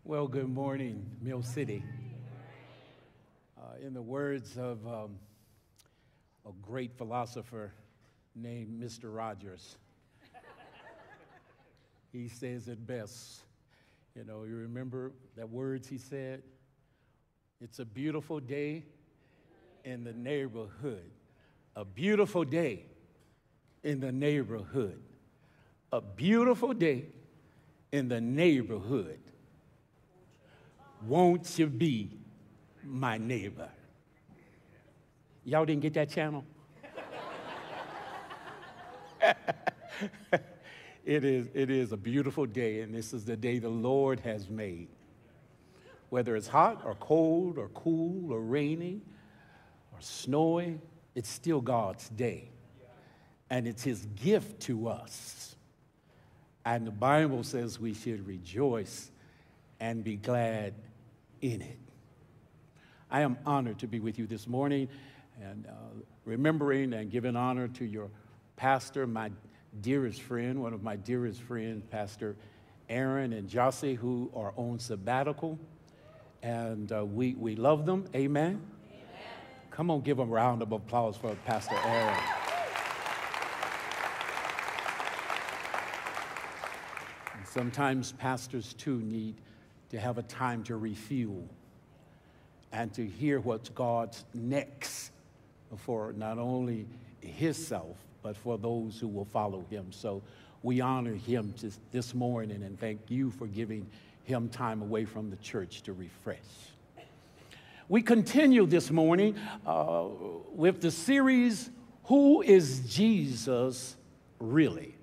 Well, good morning, Mill City. In the words of a great philosopher named Mr. Rogers, he says it best. You know, you remember the words he said? It's a beautiful day in the neighborhood. A beautiful day in the neighborhood. A beautiful day in the neighborhood. Won't you be my neighbor? Y'all didn't get that channel? It is a beautiful day, and this is the day the Lord has made. Whether it's hot or cold or cool or rainy or snowy, it's still God's day. And it's his gift to us. And the Bible says we should rejoice and be glad in it. I am honored to be with you this morning and remembering and giving honor to your pastor, my dearest friend, one of my dearest friends, Pastor Aaron and Jossie, who are on sabbatical. And we love them. Amen? Amen. Come on, give them a round of applause for Pastor Aaron. And sometimes pastors, too, need to have a time to refuel and to hear what's God's next for not only himself, but for those who will follow him. So we honor him this morning and thank you for giving him time away from the church to refresh. We continue this morning with the series, Who is Jesus Really?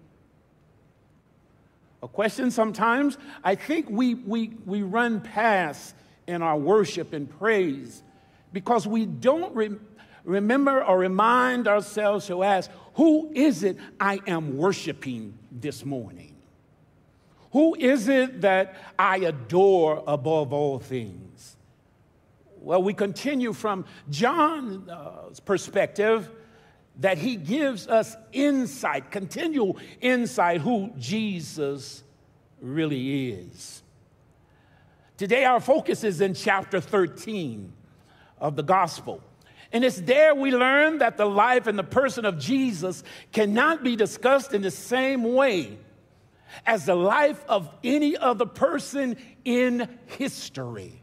A question sometimes I think we run past in our worship and praise because we don't remember or remind ourselves to ask, who is it I am worshiping this morning? Who is it that I adore above all things? Well, we continue from John's perspective that he gives us insight, continual insight, who Jesus really is. Today, our focus is in chapter 13 of the gospel. And it's there we learn that the life and the person of Jesus cannot be discussed in the same way as the life of any other person in history.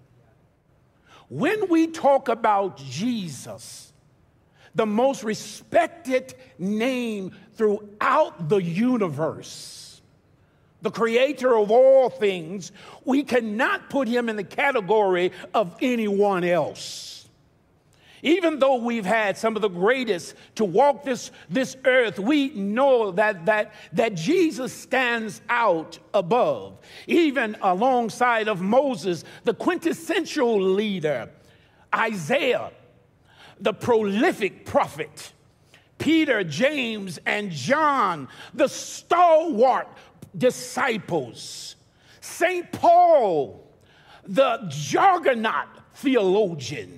When we talk about Jesus, the most respected name throughout the universe, the creator of all things, we cannot put him in the category of anyone else. Even though we've had some of the greatest to walk this earth, we know that Jesus stands out above, even alongside of Moses, the quintessential leader, Isaiah, the prolific prophet, Peter, James, and John, the stalwart disciples, St. Paul, the juggernaut theologian,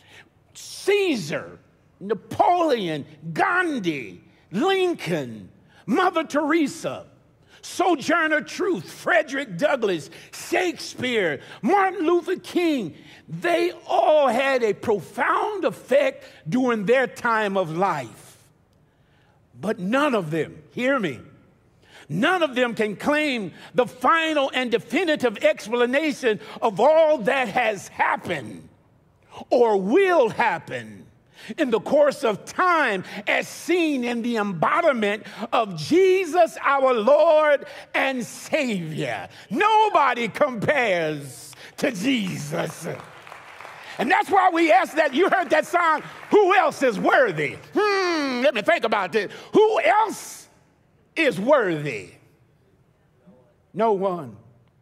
Caesar, Napoleon, Gandhi, Lincoln, Mother Teresa, Sojourner Truth, Frederick Douglass, Shakespeare, Martin Luther King. They all had a profound effect during their time of life. But none of them, hear me, none of them can claim the final and definitive explanation of all that has happened or will happen in the course of time as seen in the embodiment of Jesus, our Lord and Savior. Nobody compares to Jesus. And that's why we ask that. You heard that song, who else is worthy? Let me think about this. Who else is worthy? No one.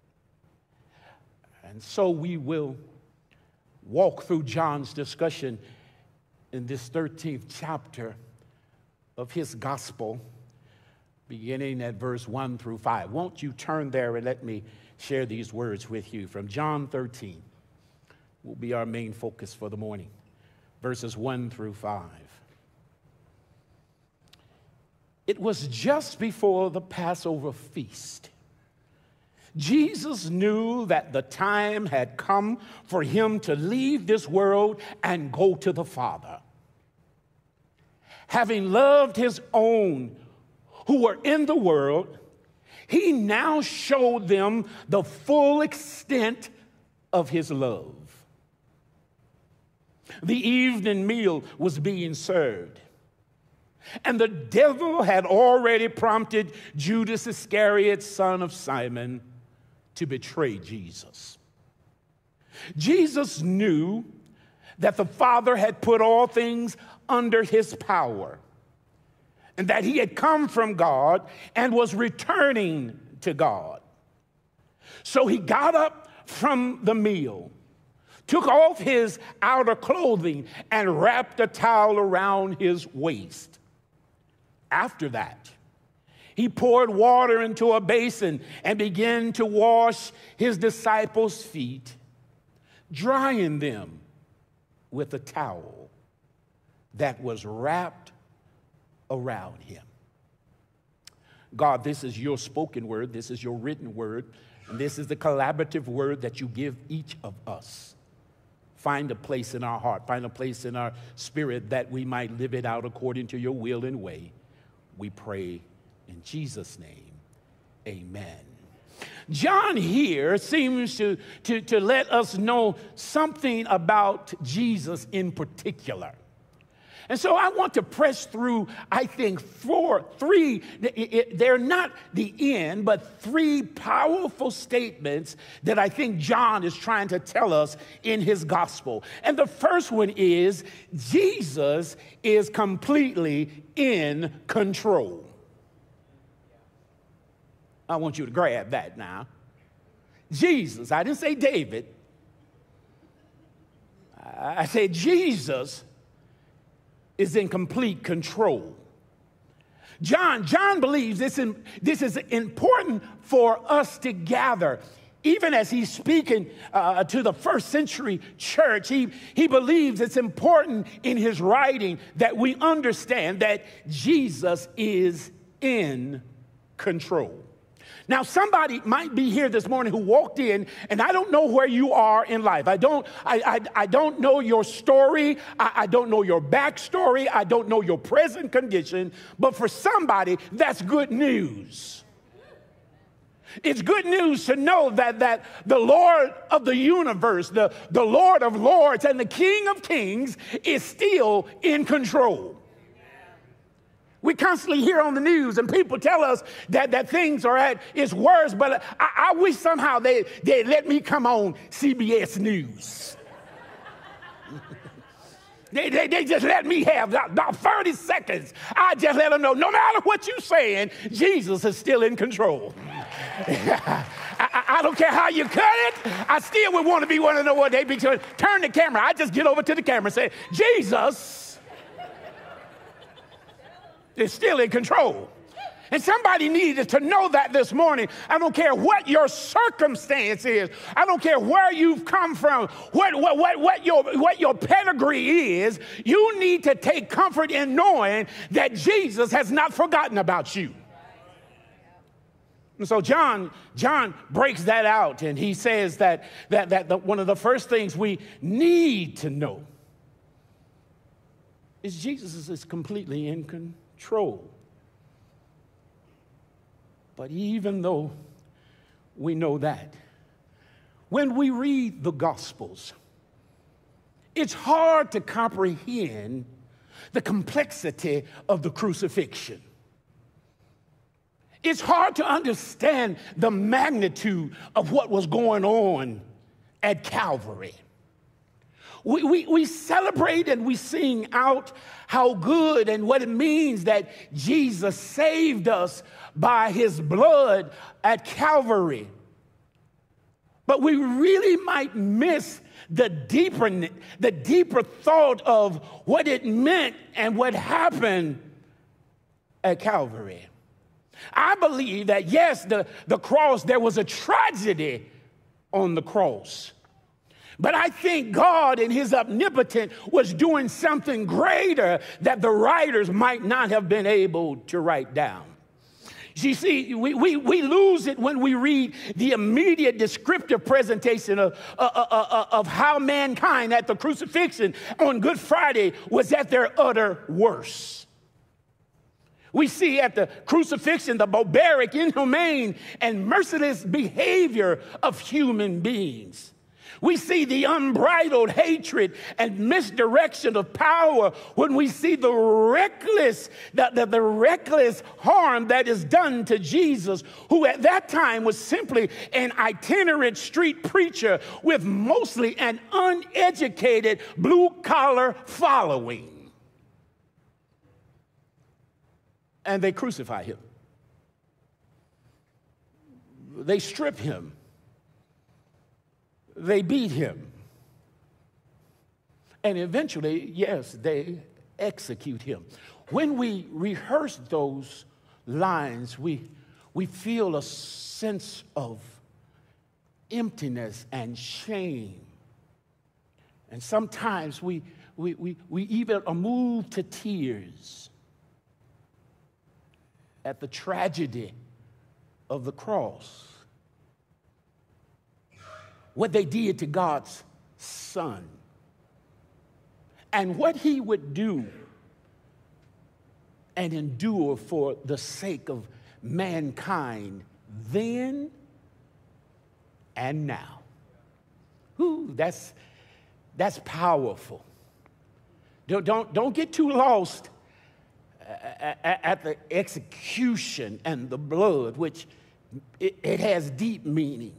And so we will walk through John's discussion in this 13th chapter of his gospel, beginning at verse 1 through 5. Won't you turn there and let me share these words with you from John 13. Will be our main focus for the morning, verses 1 through 5. It was just before the Passover feast. Jesus knew that the time had come for him to leave this world and go to the Father. Having loved his own who were in the world, he now showed them the full extent of his love. The evening meal was being served, and the devil had already prompted Judas Iscariot, son of Simon, to betray Jesus. Jesus knew that the Father had put all things under his power, and that he had come from God and was returning to God. So he got up from the meal, took off his outer clothing, and wrapped a towel around his waist. After that, he poured water into a basin and began to wash his disciples' feet, drying them with a towel that was wrapped around him. God, this is your spoken word, this is your written word, and this is the collaborative word that you give each of us. Find a place in our heart, find a place in our spirit that we might live it out according to your will and way. We pray in Jesus' name, amen. John here seems to let us know something about Jesus in particular. And so I want to press through, I think, they're not the end, but three powerful statements that I think John is trying to tell us in his gospel. And the first one is, Jesus is completely in control. I want you to grab that now. Jesus, I didn't say David. I said Jesus is in complete control. John believes this is important for us to gather. Even as he's speaking to the first century church, he believes it's important in his writing that we understand that Jesus is in control. Now, somebody might be here this morning who walked in, and I don't know where you are in life. I don't know your story. I don't know your backstory. I don't know your present condition. But for somebody, that's good news. It's good news to know that the Lord of the universe, the Lord of lords, and the King of kings is still in control. We constantly hear on the news, and people tell us that things are at its worst, but I wish somehow they let me come on CBS News. They just let me have about 30 seconds. I just let them know, no matter what you're saying, Jesus is still in control. I don't care how you cut it. I still would want to be one of the what they be turn the camera. I just get over to the camera and say, Jesus is still in control. And somebody needed to know that this morning. I don't care what your circumstance is. I don't care where you've come from, what your pedigree is. You need to take comfort in knowing that Jesus has not forgotten about you. And so John breaks that out, and he says that one of the first things we need to know is Jesus is completely in control. But even though we know that, when we read the Gospels, it's hard to comprehend the complexity of the crucifixion. It's hard to understand the magnitude of what was going on at Calvary. We celebrate and we sing out how good and what it means that Jesus saved us by his blood at Calvary. But we really might miss the deeper thought of what it meant and what happened at Calvary. I believe that, yes, the cross, there was a tragedy on the cross. But I think God in his omnipotence was doing something greater that the writers might not have been able to write down. You see, we lose it when we read the immediate descriptive presentation of how mankind at the crucifixion on Good Friday was at their utter worst. We see at the crucifixion the barbaric, inhumane, and merciless behavior of human beings. We see the unbridled hatred and misdirection of power when we see the reckless harm that is done to Jesus, who at that time was simply an itinerant street preacher with mostly an uneducated blue-collar following. And they crucify him. They strip him. They beat him. And eventually, yes, they execute him. When we rehearse those lines, we feel a sense of emptiness and shame. And sometimes we even are moved to tears at the tragedy of the cross. What they did to God's Son, and what he would do and endure for the sake of mankind then and now. Ooh, that's powerful. Don't get too lost at the execution and the blood, which it has deep meaning.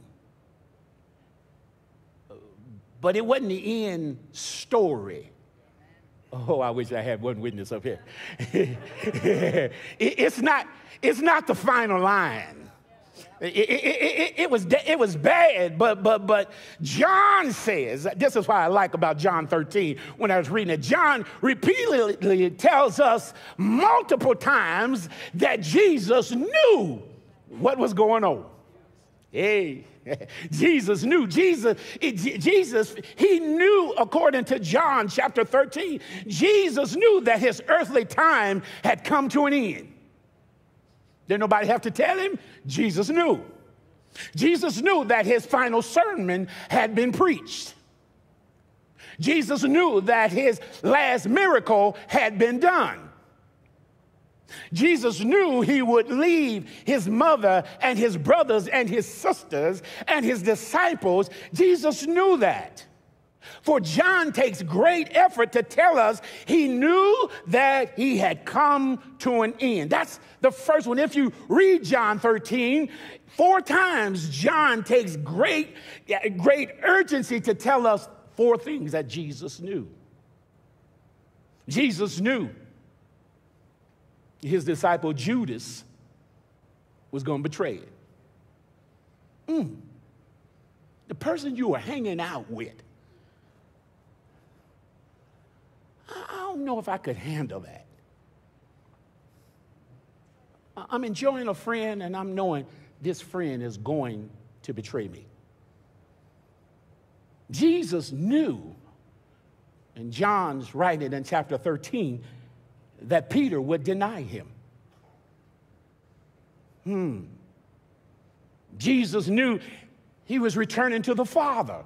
But it wasn't the end story. Oh, I wish I had one witness up here. It's not the final line. It was bad, but John says, this is what I like about John 13 when I was reading it. John repeatedly tells us multiple times that Jesus knew what was going on. Hey. Jesus knew. Jesus, he knew, according to John chapter 13, Jesus knew that his earthly time had come to an end. Didn't nobody have to tell him? Jesus knew. Jesus knew that his final sermon had been preached. Jesus knew that his last miracle had been done. Jesus knew he would leave his mother and his brothers and his sisters and his disciples. Jesus knew that. For John takes great effort to tell us he knew that he had come to an end. That's the first one. If you read John 13, 4 times John takes great urgency to tell us 4 things that Jesus knew. Jesus knew his disciple Judas was going to betray it. The person you were hanging out with, I don't know if I could handle that. I'm enjoying a friend, and I'm knowing this friend is going to betray me. Jesus knew, and John's writing in chapter 13, that Peter would deny him. Jesus knew he was returning to the Father.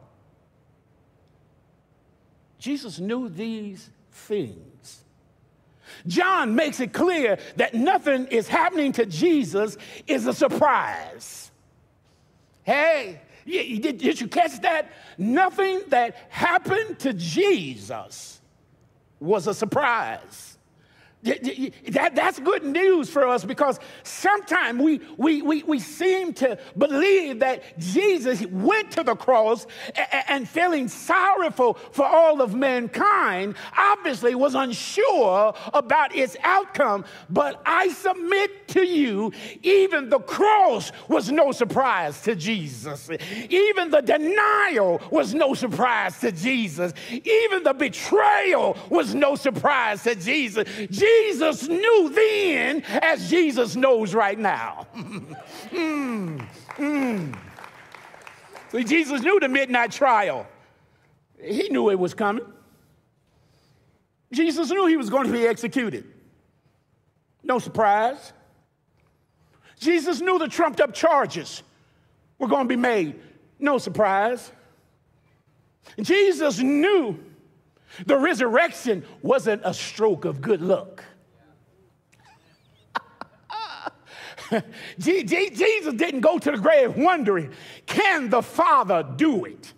Jesus knew these things. John makes it clear that nothing is happening to Jesus is a surprise. Hey, did you catch that? Nothing that happened to Jesus was a surprise. That's good news for us, because sometimes we seem to believe that Jesus went to the cross and feeling sorrowful for all of mankind, obviously was unsure about its outcome. But I submit to you, even the cross was no surprise to Jesus. Even the denial was no surprise to Jesus. Even the betrayal was no surprise to Jesus. Jesus knew then as Jesus knows right now. See, Jesus knew the midnight trial. He knew it was coming. Jesus knew he was going to be executed. No surprise. Jesus knew the trumped up charges were going to be made. No surprise. Jesus knew the resurrection wasn't a stroke of good luck. Jesus didn't go to the grave wondering, can the Father do it?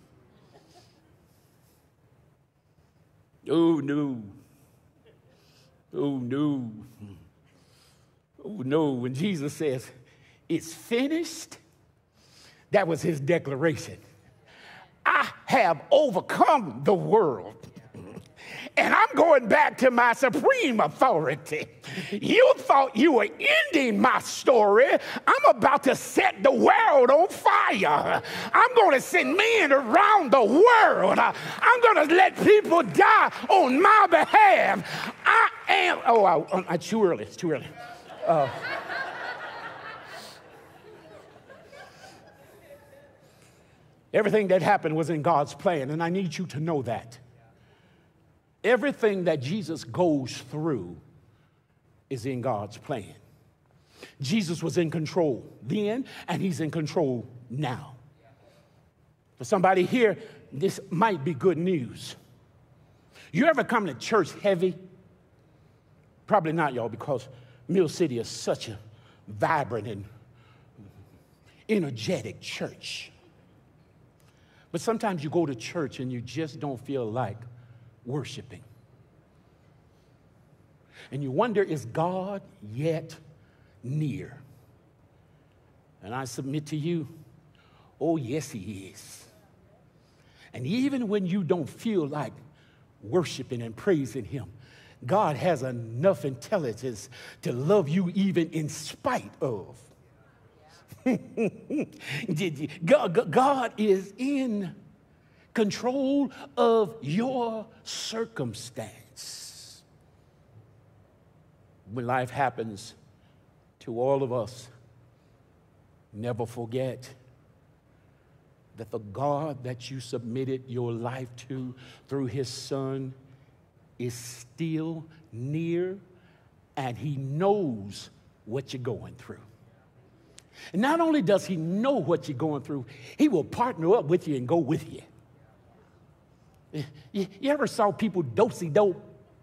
Oh, no. Oh, no. Oh, no. When Jesus says, it's finished, that was his declaration. I have overcome the world. And I'm going back to my supreme authority. You thought you were ending my story. I'm about to set the world on fire. I'm going to send men around the world. I'm going to let people die on my behalf. I am, it's too early. It's too early. Everything that happened was in God's plan, and I need you to know that. Everything that Jesus goes through is in God's plan. Jesus was in control then, and he's in control now. For somebody here, this might be good news. You ever come to church heavy? Probably not, y'all, because Mill City is such a vibrant and energetic church. But sometimes you go to church and you just don't feel like worshiping. And you wonder, is God yet near? And I submit to you, oh, yes, he is. And even when you don't feel like worshiping and praising him, God has enough intelligence to love you even in spite of. God is in control of your circumstance. When life happens to all of us, never forget that the God that you submitted your life to through his son is still near, and he knows what you're going through. And not only does he know what you're going through, he will partner up with you and go with you. You ever saw people do-si-do?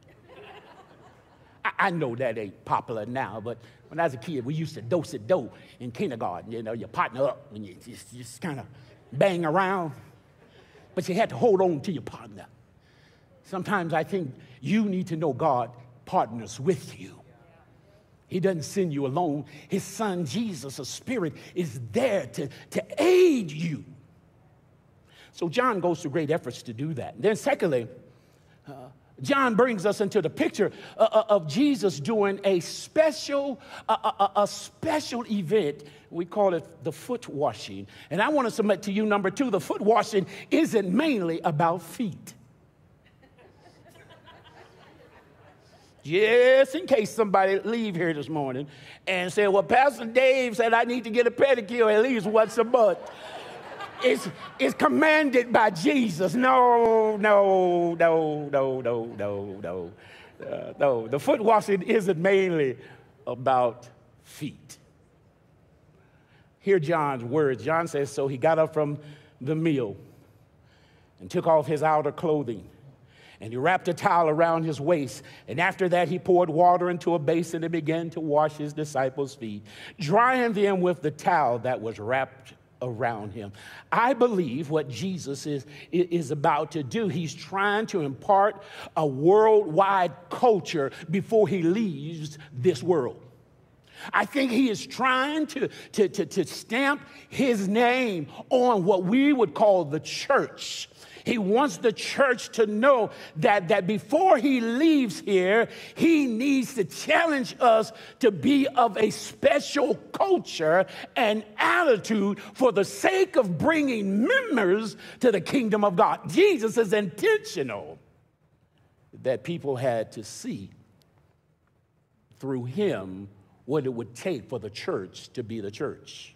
I know that ain't popular now, but when I was a kid, we used to do-si-do in kindergarten. You know, you partner up and you just kind of bang around, but you had to hold on to your partner. Sometimes I think you need to know God partners with you. He doesn't send you alone. His son, Jesus, a spirit, is there to aid you. So John goes to great efforts to do that. And then secondly, John brings us into the picture of Jesus doing a special event. We call it the foot washing. And I want to submit to you, number two, the foot washing isn't mainly about feet. Just in case somebody leave here this morning and say, well, Pastor Dave said I need to get a pedicure at least once a month. It's commanded by Jesus. No. The foot washing isn't mainly about feet. Hear John's words. John says, so he got up from the meal and took off his outer clothing. And he wrapped a towel around his waist. And after that, he poured water into a basin and began to wash his disciples' feet, drying them with the towel that was wrapped around him. I believe what Jesus is about to do, he's trying to impart a worldwide culture before he leaves this world. I think he is trying to stamp his name on what we would call the church. He wants the church to know that before he leaves here, he needs to challenge us to be of a special culture and attitude for the sake of bringing members to the kingdom of God. Jesus is intentional that people had to see through him what it would take for the church to be the church.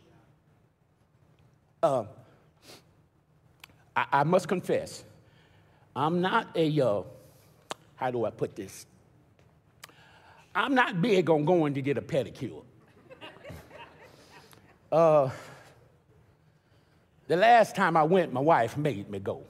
I must confess, I'm not how do I put this? I'm not big on going to get a pedicure. The last time I went, my wife made me go.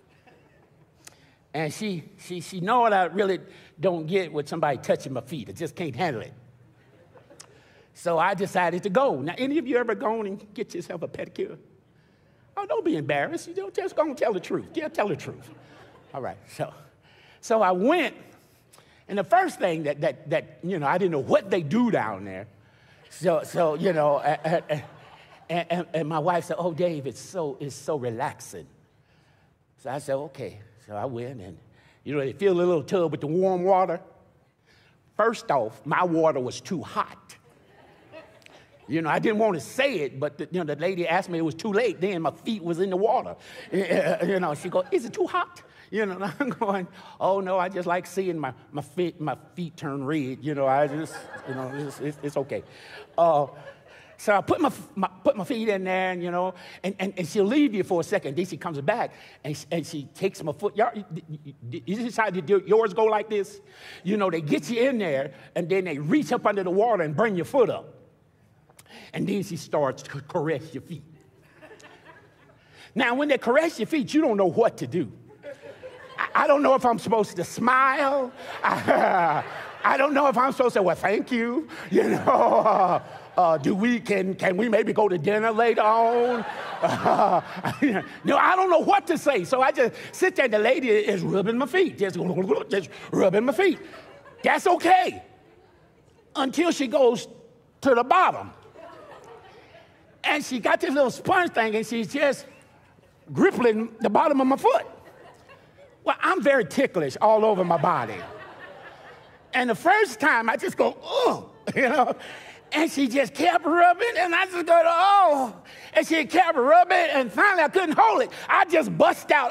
And she know what I really don't get with somebody touching my feet. I just can't handle it. So I decided to go. Now, any of you ever gone and get yourself a pedicure? Oh, don't be embarrassed. You don't just go and tell the truth. Yeah, tell the truth. All right. So I went, and the first thing that you know, I didn't know what they do down there. So you know, and my wife said, "Oh, Dave, it's so relaxing." So I said, "Okay." So I went, and you know, they fill a little tub with the warm water. First off, my water was too hot. You know, I didn't want to say it, but the lady asked me, it was too late then, my feet was in the water. You know, she goes, "Is it too hot?" You know, and I'm going, "Oh no, I just like seeing my feet turn red. You know, I just, you know, it's okay." So I put my feet in there, and you know, and she'll leave you for a second. Then she comes back, and she takes my foot. You decide to do yours go like this? You know, they get you in there, and then they reach up under the water and bring your foot up. And then she starts to caress your feet. Now, when they caress your feet, you don't know what to do. I don't know if I'm supposed to smile. I don't know if I'm supposed to say, "Well, thank you." You know, can we maybe go to dinner later on? No, I don't know what to say. So I just sit there, and the lady is rubbing my feet, just rubbing my feet. That's okay until she goes to the bottom. And she got this little sponge thing, and she's just gripping the bottom of my foot. Well, I'm very ticklish all over my body. And the first time, I just go, "Oh," you know, and she just kept rubbing, and I just go, "Oh," and she kept rubbing, and finally I couldn't hold it. I just bust out,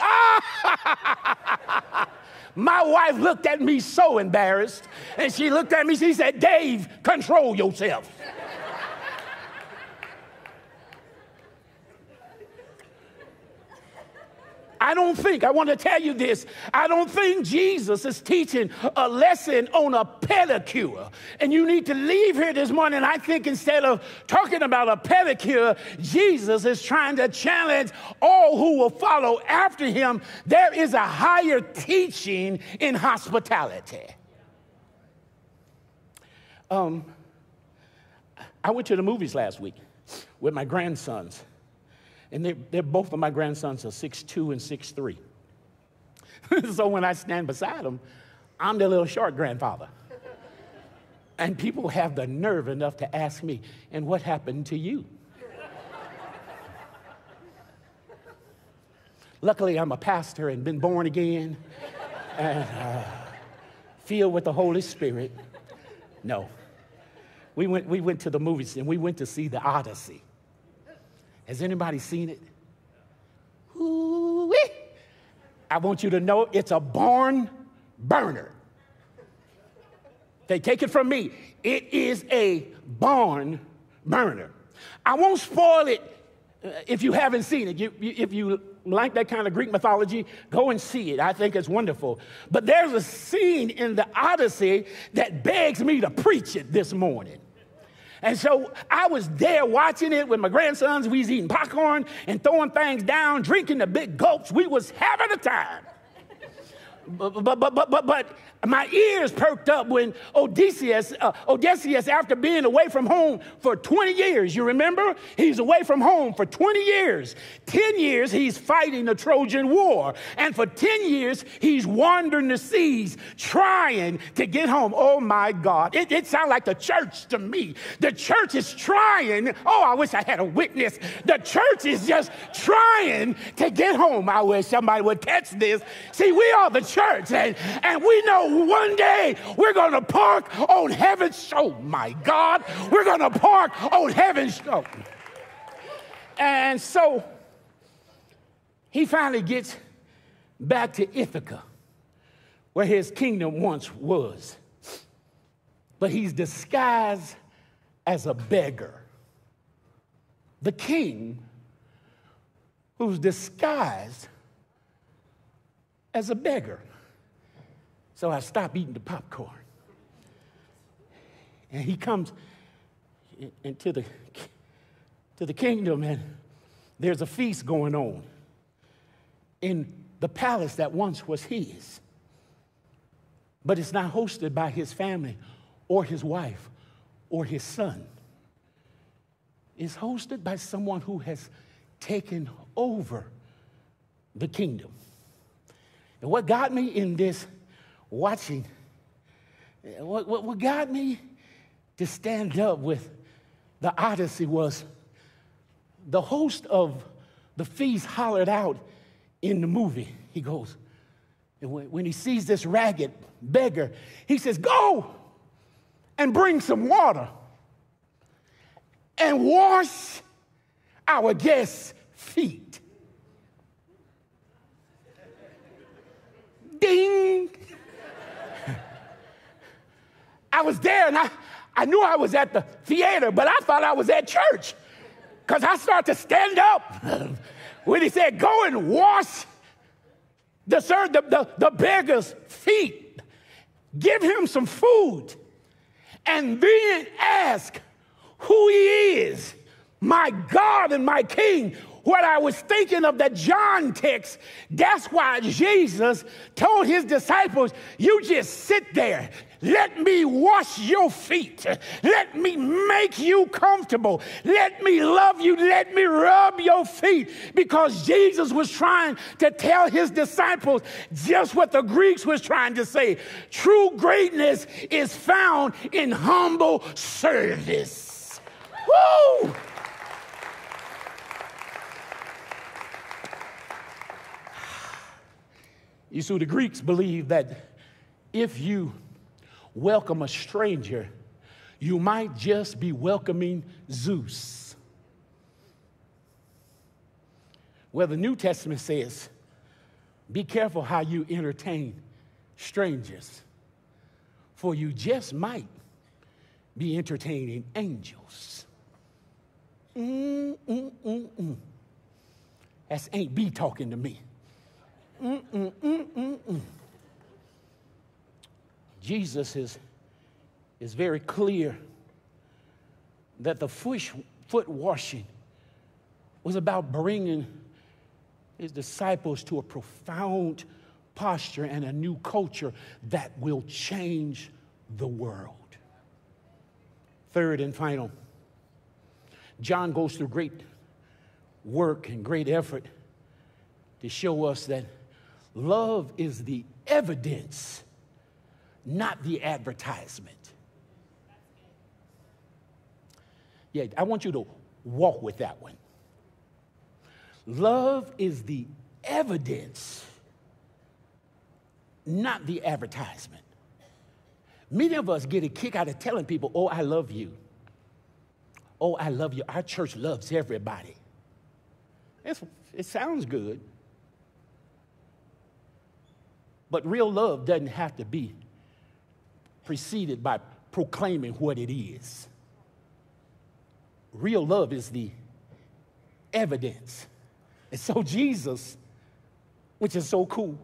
"Ah!" My wife looked at me so embarrassed, and she looked at me, she said, "Dave, control yourself." I want to tell you this, I don't think Jesus is teaching a lesson on a pedicure. And you need to leave here this morning, I think instead of talking about a pedicure, Jesus is trying to challenge all who will follow after him. There is a higher teaching in hospitality. I went to the movies last week with my grandsons. And they're both of my grandsons are 6'2" and 6'3". So when I stand beside them, I'm the little short grandfather. And people have the nerve enough to ask me, "And what happened to you?" Luckily, I'm a pastor and been born again and filled with the Holy Spirit. No. We went to the movies, and we went to see The Odyssey. Has anybody seen it? Ooh-wee. I want you to know it's a barn burner. They take it from me. It is a barn burner. I won't spoil it if you haven't seen it. If you like that kind of Greek mythology, go and see it. I think it's wonderful. But there's a scene in the Odyssey that begs me to preach it this morning. And so I was there watching it with my grandsons. We was eating popcorn and throwing things down, drinking the big gulps. We was having a time. But my ears perked up when Odysseus, after being away from home for 20 years, you remember? He's away from home for 20 years. 10 years, he's fighting the Trojan War. And for 10 years, he's wandering the seas, trying to get home. Oh, my God. It sounds like the church to me. The church is trying. Oh, I wish I had a witness. The church is just trying to get home. I wish somebody would catch this. See, we are the church, and we know one day we're going to park on heaven's, oh my God, we're going to park on heaven's. Oh. And so he finally gets back to Ithaca, where his kingdom once was. But he's disguised as a beggar. The king who's disguised as a beggar. So I stopped eating the popcorn. And he comes into to the kingdom, and there's a feast going on in the palace that once was his. But it's not hosted by his family or his wife or his son. It's hosted by someone who has taken over the kingdom. And what got me in this watching, what got me to stand up with the Odyssey was the host of the feast hollered out in the movie. He goes, and when he sees this ragged beggar, he says, "Go and bring some water and wash our guests' feet." Ding! I was there, and I knew I was at the theater, but I thought I was at church, because I started to stand up when he said, "Go and wash the beggar's feet. Give him some food, and then ask who he is, my God and my King." What I was thinking of that John text, that's why Jesus told his disciples, "You just sit there. Let me wash your feet. Let me make you comfortable. Let me love you. Let me rub your feet." Because Jesus was trying to tell his disciples just what the Greeks was trying to say. True greatness is found in humble service. Woo! You see, the Greeks believed that if you welcome a stranger, you might just be welcoming Zeus. Well, the New Testament says, be careful how you entertain strangers, for you just might be entertaining angels. That's Ain't B talking to me. Jesus is very clear that the foot washing was about bringing his disciples to a profound posture and a new culture that will change the world. Third and final, John goes through great work and great effort to show us that love is the evidence, not the advertisement. Yeah, I want you to walk with that one. Love is the evidence, not the advertisement. Many of us get a kick out of telling people, "Oh, I love you. Oh, I love you. Our church loves everybody." It sounds good. But real love doesn't have to be preceded by proclaiming what it is. Real love is the evidence. And so Jesus, which is so cool,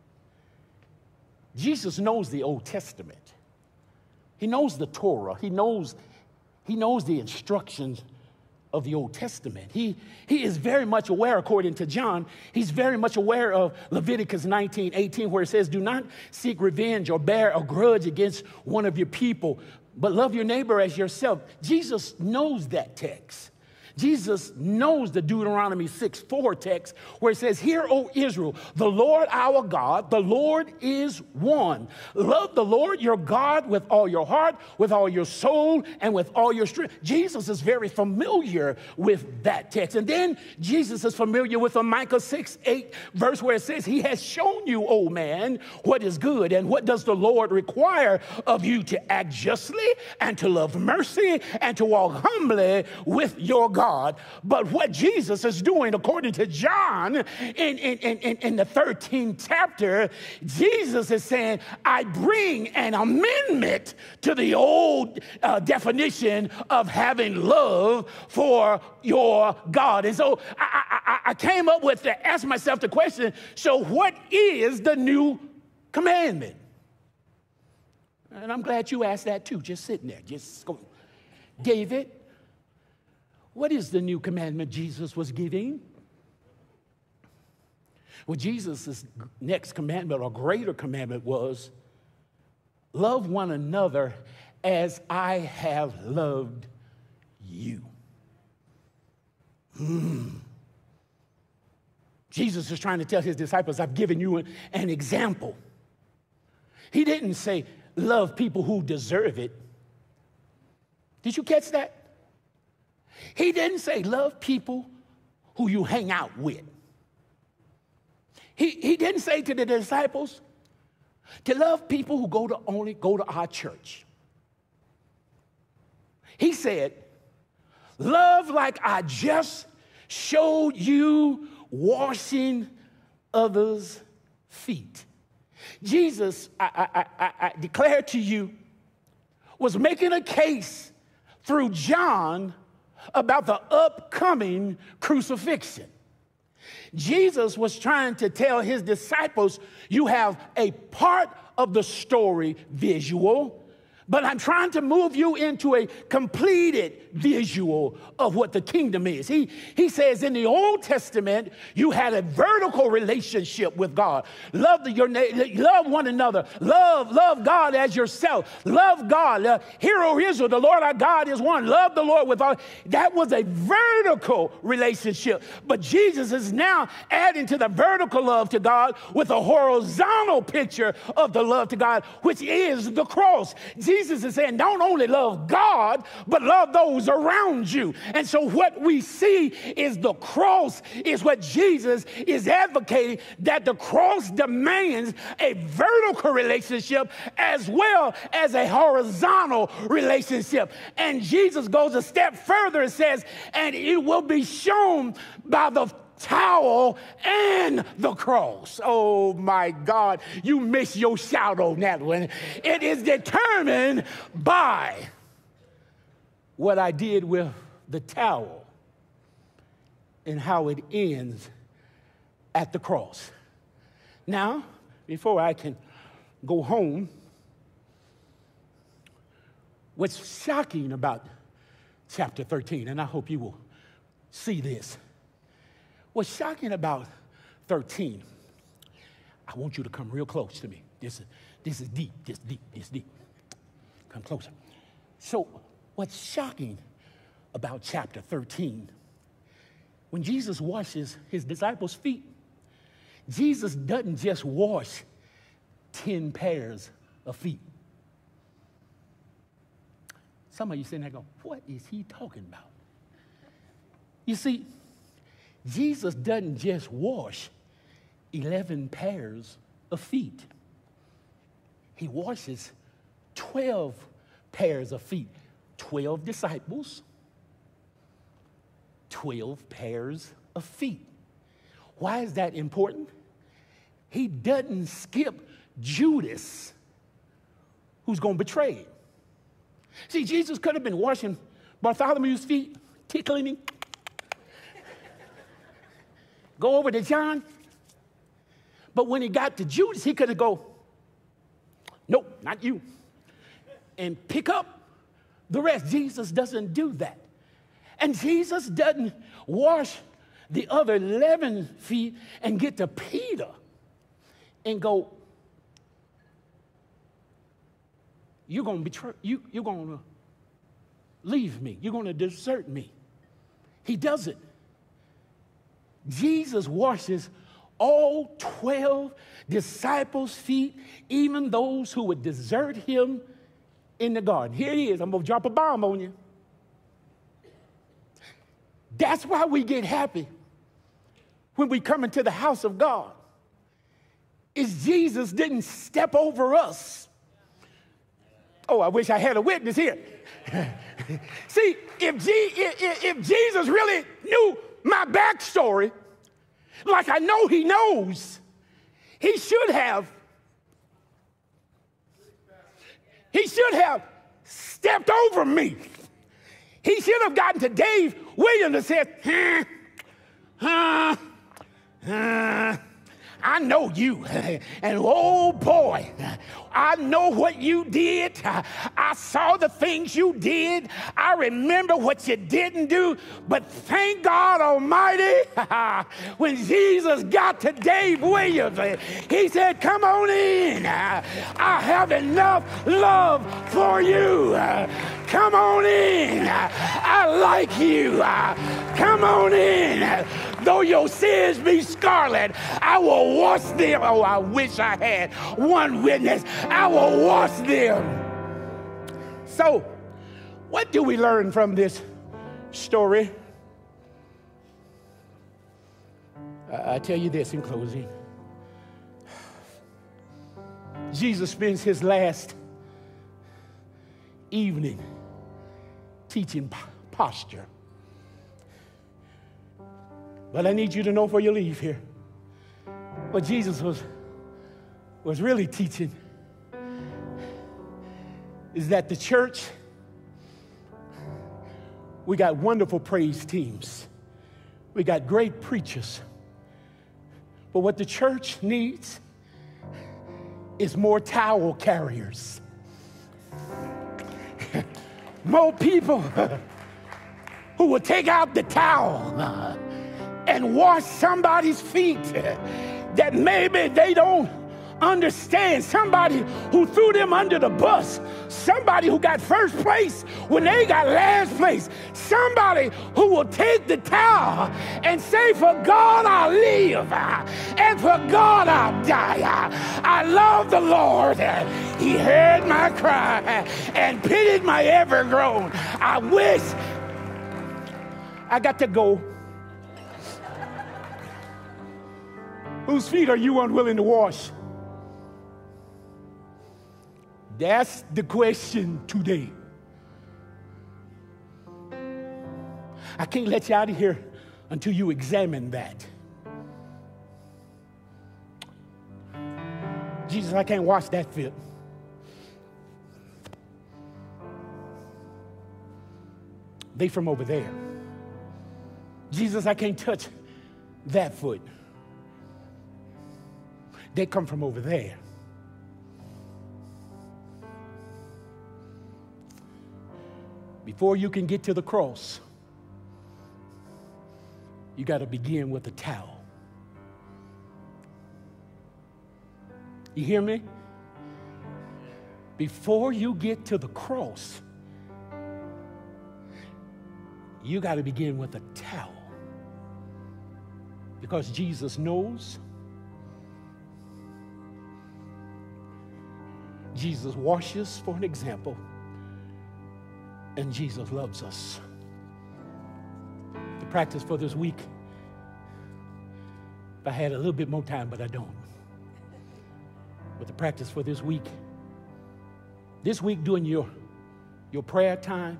Jesus knows the Old Testament. He knows the Torah. He knows the instructions of the Old Testament. He is very much aware, according to John, he's very much aware of Leviticus 19:18, where it says, "Do not seek revenge or bear a grudge against one of your people, but love your neighbor as yourself." Jesus knows that text. Jesus knows the Deuteronomy 6:4 text where it says, "Hear, O Israel, the Lord our God, the Lord is one. Love the Lord your God with all your heart, with all your soul, and with all your strength." Jesus is very familiar with that text. And then Jesus is familiar with a Micah 6:8 verse where it says, "He has shown you, O man, what is good, and what does the Lord require of you, to act justly and to love mercy and to walk humbly with your God." But what Jesus is doing, according to John, in the 13th chapter, Jesus is saying, I bring an amendment to the old definition of having love for your God. And so I came up with to ask myself the question, so what is the new commandment? And I'm glad you asked that too, just sitting there, just going, David, What is the new commandment Jesus was giving? Well, Jesus' next commandment or greater commandment was, love one another as I have loved you. Jesus is trying to tell his disciples, I've given you an example. He didn't say, love people who deserve it. Did you catch that? He didn't say, love people who you hang out with. He didn't say to the disciples to love people who only go to our church. He said, love like I just showed you washing others' feet. Jesus, I declare to you, was making a case through John about the upcoming crucifixion. Jesus was trying to tell his disciples, you have a part of the story visual, but I'm trying to move you into a completed visual of what the kingdom is. He says in the Old Testament, you had a vertical relationship with God. Love one another. Love God as yourself. Love God. Hear, O Israel, the Lord our God is one. Love the Lord with all. That was a vertical relationship. But Jesus is now adding to the vertical love to God with a horizontal picture of the love to God, which is the cross. Jesus is saying, don't only love God, but love those around you. And so what we see is the cross is what Jesus is advocating, that the cross demands a vertical relationship as well as a horizontal relationship. And Jesus goes a step further and says, and it will be shown by the towel and the cross. Oh my God, you missed your shout on that one. It is determined by what I did with the towel and how it ends at the cross. Now, before I can go home, what's shocking about chapter 13, and I hope you will see this. What's shocking about 13, I want you to come real close to me. This is deep, this deep. Come closer. So what's shocking about chapter 13, when Jesus washes his disciples' feet, Jesus doesn't just wash 10 pairs of feet. Some of you sitting there go, what is he talking about? You see, Jesus doesn't just wash 11 pairs of feet. He washes 12 pairs of feet. 12 disciples, 12 pairs of feet. Why is that important? He doesn't skip Judas, who's going to betray him. See, Jesus could have been washing Bartholomew's feet, tickling him. Go over to John. But when he got to Judas, he could have go, nope, not you, and pick up the rest. Jesus doesn't do that. And Jesus doesn't wash the other 11 feet and get to Peter and go, you're going to betray, you're going to leave me. You're going to desert me. He doesn't. Jesus washes all 12 disciples' feet, even those who would desert him in the garden. Here it is. I'm going to drop a bomb on you. That's why we get happy when we come into the house of God, is Jesus didn't step over us. Oh, I wish I had a witness here. See, if Jesus really knew my backstory, like I know he knows, he should have stepped over me. He should have gotten to Dave Williams and said, I know you. And oh boy, I know what you did. I saw the things you did. I remember what you didn't do. But thank God Almighty, when Jesus got to Dave Williams, he said, come on in. I have enough love for you. Come on in. I like you. Come on in. Though your sins be scarlet, I will wash them. Oh, I wish I had one witness. I will wash them. So, what do we learn from this story? I tell you this in closing. Jesus spends his last evening teaching posture. But I need you to know before you leave here, what Jesus was really teaching is that the church, we got wonderful praise teams. We got great preachers. But what the church needs is more towel carriers. More people who will take out the towel and wash somebody's feet that maybe they don't understand. Somebody who threw them under the bus. Somebody who got first place when they got last place. Somebody who will take the towel and say, for God I'll live, and for God I'll die. I love the Lord. He heard my cry and pitied my every groan. I wish I got to go. Whose feet are you unwilling to wash? That's the question today. I can't let you out of here until you examine that. Jesus, I can't wash that foot. They from over there. Jesus, I can't touch that foot. They come from over there. Before you can get to the cross, you got to begin with a towel. You hear me? Before you get to the cross, you got to begin with a towel. Because Jesus knows. Jesus washes for an example. And Jesus loves us. The practice for this week, if I had a little bit more time, but I don't. But the practice for this week during your prayer time,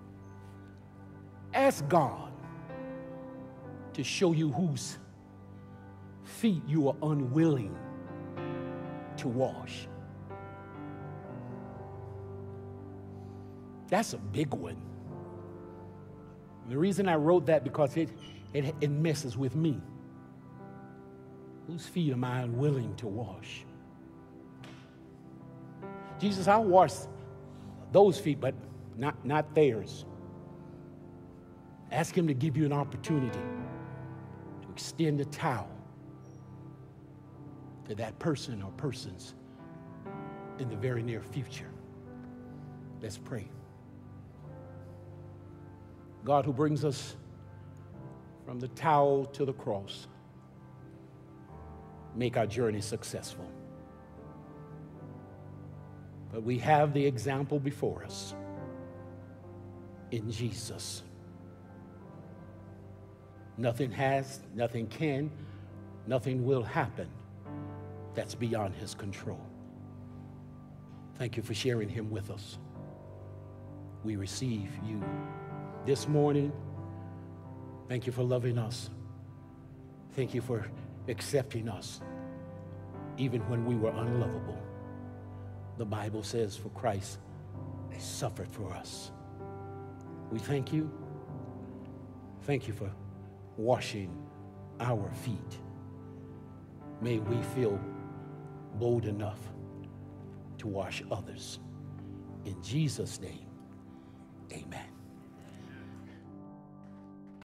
ask God to show you whose feet you are unwilling to wash. That's a big one. The reason I wrote that because it messes with me. Whose feet am I unwilling to wash? Jesus, I'll wash those feet, but not theirs. Ask him to give you an opportunity to extend a towel to that person or persons in the very near future. Let's pray. God, who brings us from the towel to the cross, make our journey successful. But we have the example before us in Jesus. Nothing has, nothing can, nothing will happen that's beyond his control. Thank you for sharing him with us. We receive you this morning. Thank you for loving us. Thank you for accepting us, even when we were unlovable. The Bible says, for Christ suffered for us. We thank you. Thank you for washing our feet. may we feel bold enough to wash others. In Jesus' name, amen.